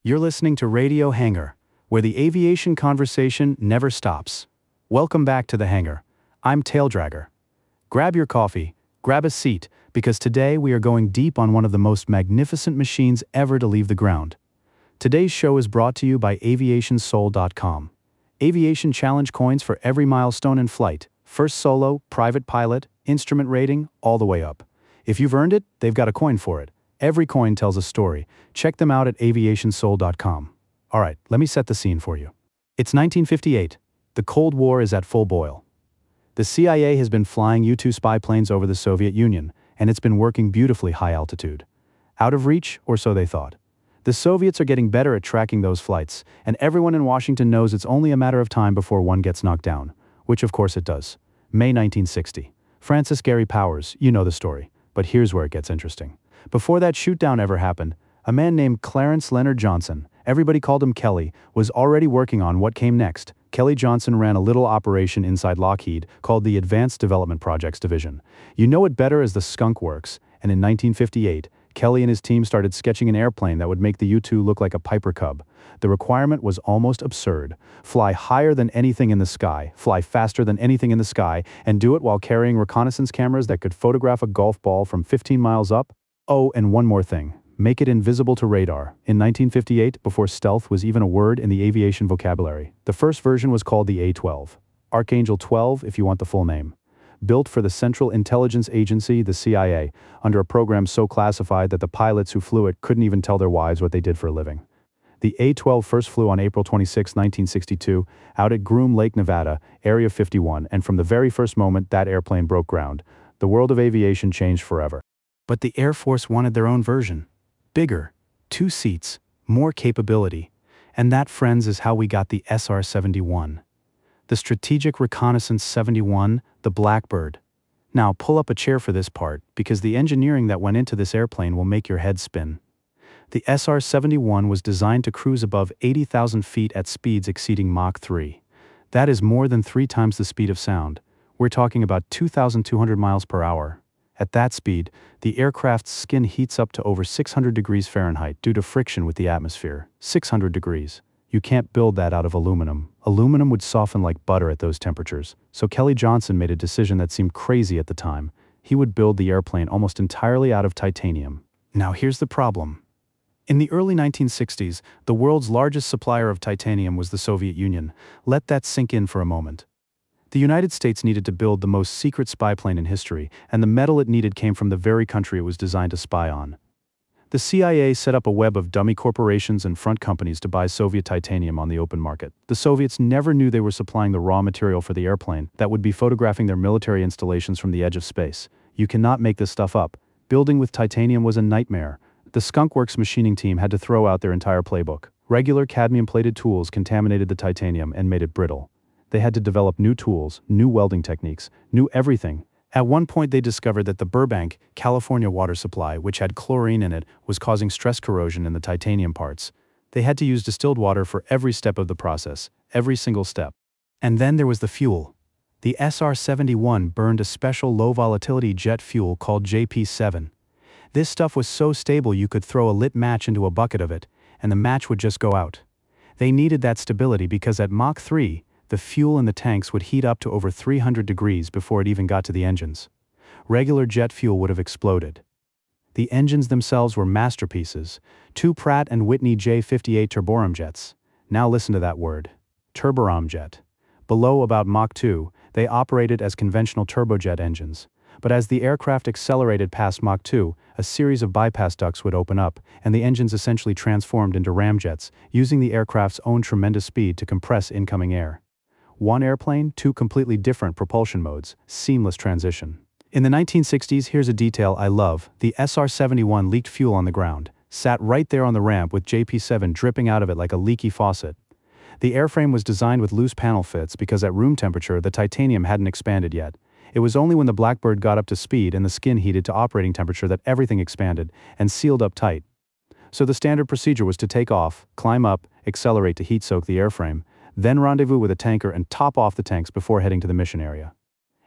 You're listening to Radio Hangar, where the aviation conversation never stops. Welcome back to the Hangar. I'm Taildragger. Grab your coffee, grab a seat, because today we are going deep on one of the most magnificent machines ever to leave the ground. Today's show is brought to you by AviationSoul.com. Aviation challenge coins for every milestone in flight, first solo, private pilot, instrument rating, all the way up. If you've earned it, they've got a coin for it. Every coin tells a story. Check them out at AviationSoul.com. All right, let me set the scene for you. It's 1958. The Cold War is at full boil. The CIA has been flying U-2 spy planes over the Soviet Union, and it's been working beautifully high altitude. Out of reach, or so they thought. The Soviets are getting better at tracking those flights, and everyone in Washington knows it's only a matter of time before one gets knocked down, which of course it does. May 1960. Francis Gary Powers, you know the story, but here's where it gets interesting. Before that shoot-down ever happened, a man named Clarence Leonard Johnson, everybody called him Kelly, was already working on what came next. Kelly Johnson ran a little operation inside Lockheed called the Advanced Development Projects Division. You know it better as the Skunk Works, and in 1958, Kelly and his team started sketching an airplane that would make the U-2 look like a Piper Cub. The requirement was almost absurd. Fly higher than anything in the sky, fly faster than anything in the sky, and do it while carrying reconnaissance cameras that could photograph a golf ball from 15 miles up. Oh, and one more thing. Make it invisible to radar. In 1958, before stealth was even a word in the aviation vocabulary, the first version was called the A-12. Archangel 12, if you want the full name. Built for the Central Intelligence Agency, the CIA, under a program so classified that the pilots who flew it couldn't even tell their wives what they did for a living. The A-12 first flew on April 26, 1962, out at Groom Lake, Nevada, Area 51, and from the very first moment that airplane broke ground, the world of aviation changed forever. But the Air Force wanted their own version. Bigger, 2 seats, more capability. And that, friends, is how we got the SR-71. The Strategic Reconnaissance 71, the Blackbird. Now pull up a chair for this part, because the engineering that went into this airplane will make your head spin. The SR-71 was designed to cruise above 80,000 feet at speeds exceeding Mach 3. That is more than 3 times the speed of sound. We're talking about 2,200 miles per hour. At that speed, the aircraft's skin heats up to over 600 degrees Fahrenheit due to friction with the atmosphere. 600 degrees. You can't build that out of aluminum. Aluminum would soften like butter at those temperatures. So Kelly Johnson made a decision that seemed crazy at the time. He would build the airplane almost entirely out of titanium. Now here's the problem. In the early 1960s, the world's largest supplier of titanium was the Soviet Union. Let that sink in for a moment. The United States needed to build the most secret spy plane in history, and the metal it needed came from the very country it was designed to spy on. The CIA set up a web of dummy corporations and front companies to buy Soviet titanium on the open market. The Soviets never knew they were supplying the raw material for the airplane that would be photographing their military installations from the edge of space. You cannot make this stuff up. Building with titanium was a nightmare. The Skunk Works machining team had to throw out their entire playbook. Regular cadmium-plated tools contaminated the titanium and made it brittle. They had to develop new tools, new welding techniques, new everything. At one point they discovered that the Burbank, California water supply, which had chlorine in it, was causing stress corrosion in the titanium parts. They had to use distilled water for every step of the process, every single step. And then there was the fuel. The SR-71 burned a special low-volatility jet fuel called JP-7. This stuff was so stable you could throw a lit match into a bucket of it, and the match would just go out. They needed that stability because at Mach 3, the fuel in the tanks would heat up to over 300 degrees before it even got to the engines. Regular jet fuel would have exploded. The engines themselves were masterpieces, 2 Pratt & Whitney J58 turboramjets. Now listen to that word. Turboramjet. Below about Mach 2, they operated as conventional turbojet engines. But as the aircraft accelerated past Mach 2, a series of bypass ducts would open up, and the engines essentially transformed into ramjets, using the aircraft's own tremendous speed to compress incoming air. One airplane, 2 completely different propulsion modes, seamless transition. In the 1960s, here's a detail I love. The SR-71 leaked fuel on the ground, sat right there on the ramp with JP-7 dripping out of it like a leaky faucet. The airframe was designed with loose panel fits because at room temperature the titanium hadn't expanded yet. It was only when the Blackbird got up to speed and the skin heated to operating temperature that everything expanded and sealed up tight. So the standard procedure was to take off, climb up, accelerate to heat soak the airframe, then rendezvous with a tanker and top off the tanks before heading to the mission area.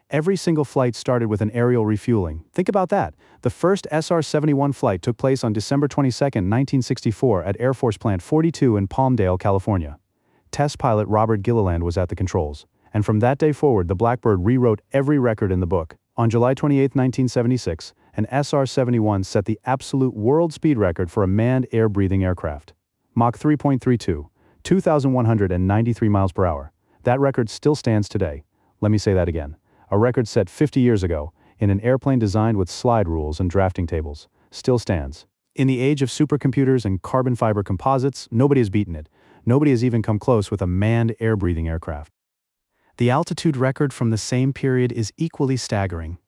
Every single flight started with an aerial refueling. Think about that. The first SR-71 flight took place on December 22, 1964 at Air Force Plant 42 in Palmdale, California. Test pilot Robert Gilliland was at the controls. And from that day forward, the Blackbird rewrote every record in the book. On July 28, 1976, an SR-71 set the absolute world speed record for a manned air-breathing aircraft. Mach 3.32, 2,193 miles per hour. That record still stands today. Let me say that again. A record set 50 years ago, in an airplane designed with slide rules and drafting tables, still stands. In the age of supercomputers and carbon fiber composites, nobody has beaten it. Nobody has even come close with a manned air-breathing aircraft. The altitude record from the same period is equally staggering.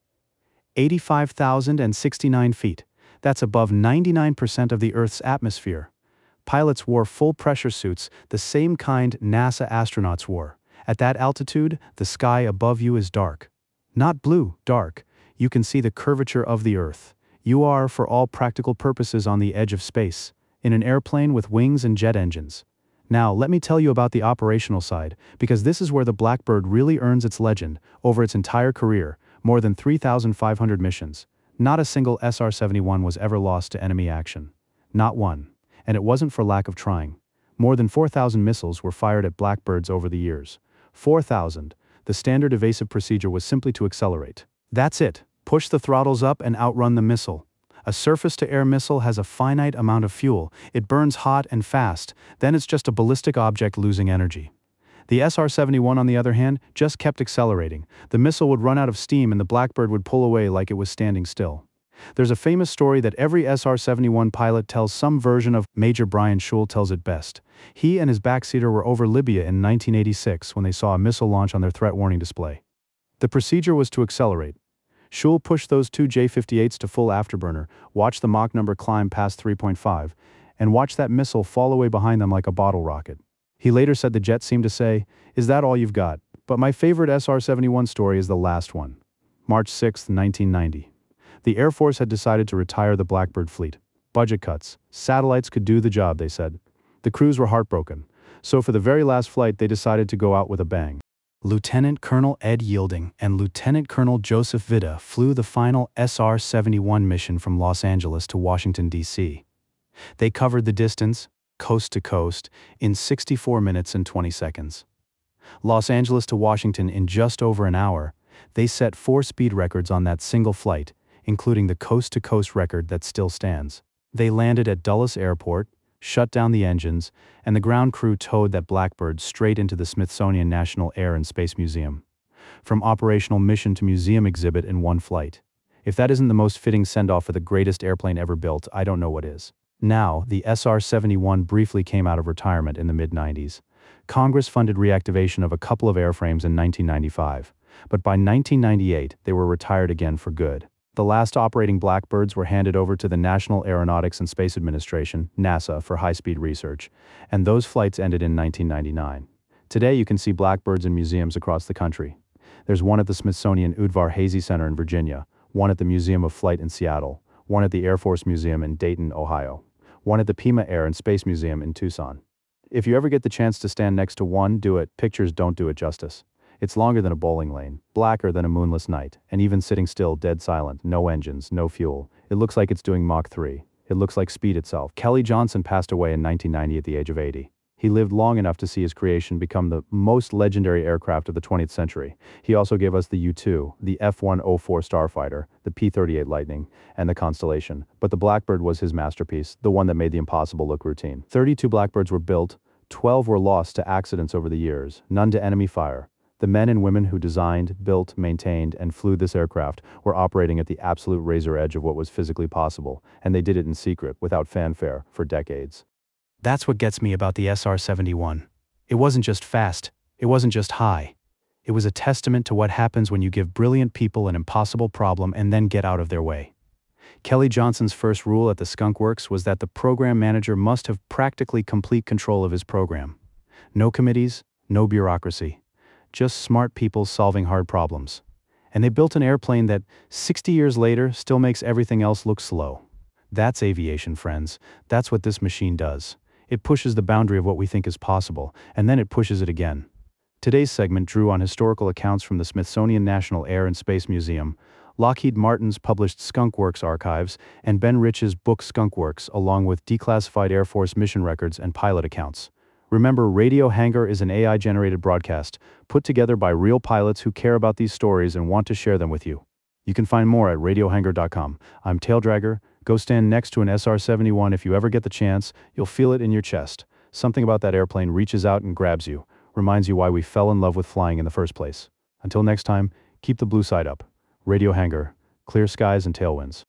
85,069 feet. That's above 99% of the Earth's atmosphere. Pilots wore full pressure suits, the same kind NASA astronauts wore. At that altitude, the sky above you is dark. Not blue, dark. You can see the curvature of the Earth. You are, for all practical purposes, on the edge of space, in an airplane with wings and jet engines. Now, let me tell you about the operational side, because this is where the Blackbird really earns its legend. Over its entire career, more than 3,500 missions. Not a single SR-71 was ever lost to enemy action. Not one. And it wasn't for lack of trying. More than 4,000 missiles were fired at Blackbirds over the years. 4,000. The standard evasive procedure was simply to accelerate. That's it. Push the throttles up and outrun the missile. A surface-to-air missile has a finite amount of fuel. It burns hot and fast. Then it's just a ballistic object losing energy. The SR-71, on the other hand, just kept accelerating. The missile would run out of steam and the Blackbird would pull away like it was standing still. There's a famous story that every SR-71 pilot tells some version of. Major Brian Schul tells it best. He and his backseater were over Libya in 1986 when they saw a missile launch on their threat warning display. The procedure was to accelerate. Schul pushed those two J-58s to full afterburner, watched the Mach number climb past 3.5, and watched that missile fall away behind them like a bottle rocket. He later said the jet seemed to say, "Is that all you've got?" But my favorite SR-71 story is the last one. March 6, 1990. The Air Force had decided to retire the Blackbird fleet. Budget cuts. Satellites could do the job, they said. The crews were heartbroken. So for the very last flight, they decided to go out with a bang. Lieutenant Colonel Ed Yielding and Lieutenant Colonel Joseph Vida flew the final SR-71 mission from Los Angeles to Washington, D.C. They covered the distance, coast to coast, in 64 minutes and 20 seconds. Los Angeles to Washington in just over an hour. They set 4 speed records on that single flight, including the coast-to-coast record that still stands. They landed at Dulles Airport, shut down the engines, and the ground crew towed that Blackbird straight into the Smithsonian National Air and Space Museum. From operational mission to museum exhibit in one flight. If that isn't the most fitting send-off for the greatest airplane ever built, I don't know what is. Now, the SR-71 briefly came out of retirement in the mid-90s. Congress funded reactivation of a couple of airframes in 1995, but by 1998 they were retired again for good. The last operating Blackbirds were handed over to the National Aeronautics and Space Administration, NASA, for high-speed research, and those flights ended in 1999. Today you can see Blackbirds in museums across the country. There's one at the Smithsonian Udvar-Hazy Center in Virginia, one at the Museum of Flight in Seattle, one at the Air Force Museum in Dayton, Ohio, one at the Pima Air and Space Museum in Tucson. If you ever get the chance to stand next to one, do it. Pictures don't do it justice. It's longer than a bowling lane, blacker than a moonless night, and even sitting still, dead silent, no engines, no fuel. It looks like it's doing Mach 3. It looks like speed itself. Kelly Johnson passed away in 1990 at the age of 80. He lived long enough to see his creation become the most legendary aircraft of the 20th century. He also gave us the U-2, the F-104 Starfighter, the P-38 Lightning, and the Constellation. But the Blackbird was his masterpiece, the one that made the impossible look routine. 32 Blackbirds were built, 12 were lost to accidents over the years, none to enemy fire. The men and women who designed, built, maintained, and flew this aircraft were operating at the absolute razor edge of what was physically possible, and they did it in secret, without fanfare, for decades. That's what gets me about the SR-71. It wasn't just fast, it wasn't just high. It was a testament to what happens when you give brilliant people an impossible problem and then get out of their way. Kelly Johnson's first rule at the Skunk Works was that the program manager must have practically complete control of his program. No committees, no bureaucracy. Just smart people solving hard problems. And they built an airplane that, 60 years later, still makes everything else look slow. That's aviation, friends. That's what this machine does. It pushes the boundary of what we think is possible, and then it pushes it again. Today's segment drew on historical accounts from the Smithsonian National Air and Space Museum, Lockheed Martin's published Skunk Works archives, and Ben Rich's book Skunk Works, along with declassified Air Force mission records and pilot accounts. Remember, Radio Hangar is an AI-generated broadcast put together by real pilots who care about these stories and want to share them with you. You can find more at radiohangar.com. I'm Taildragger. Go stand next to an SR-71 if you ever get the chance. You'll feel it in your chest. Something about that airplane reaches out and grabs you, reminds you why we fell in love with flying in the first place. Until next time, keep the blue side up. Radio Hangar, clear skies and tailwinds.